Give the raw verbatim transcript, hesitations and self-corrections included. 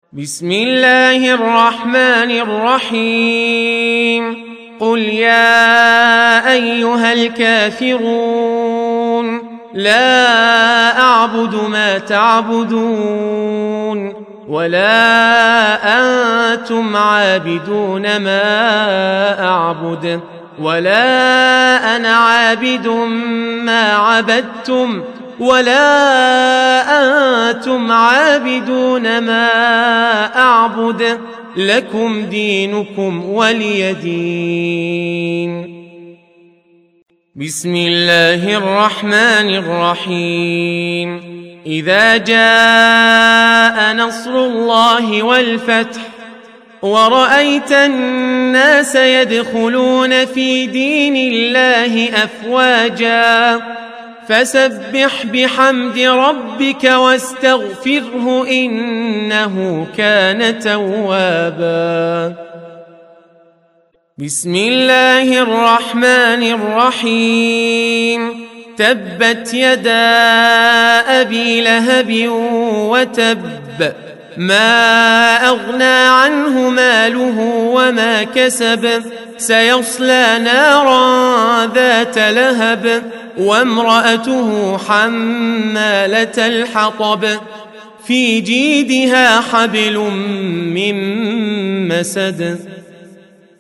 بسم الله الرحمن الرحيم قل يا أيها الكافرون لا أعبد ما تعبدون ولا أنتم عابدون ما أعبد ولا أنا عابد ما عبدتم ولا أنتم عابدون ما أعبد لكم دينكم ولي دين. بسم الله الرحمن الرحيم إذا جاء نصر الله والفتح ورأيت الناس يدخلون في دين الله أفواجا فسبح بحمد ربك واستغفره إنه كان توابا. بسم الله الرحمن الرحيم تبت يدا أبي لهب وتب ما أغنى عنه ماله وما كسب سيصلى نارا ذات لهب وامرأته حمالة الحطب في جيدها حبل من مسد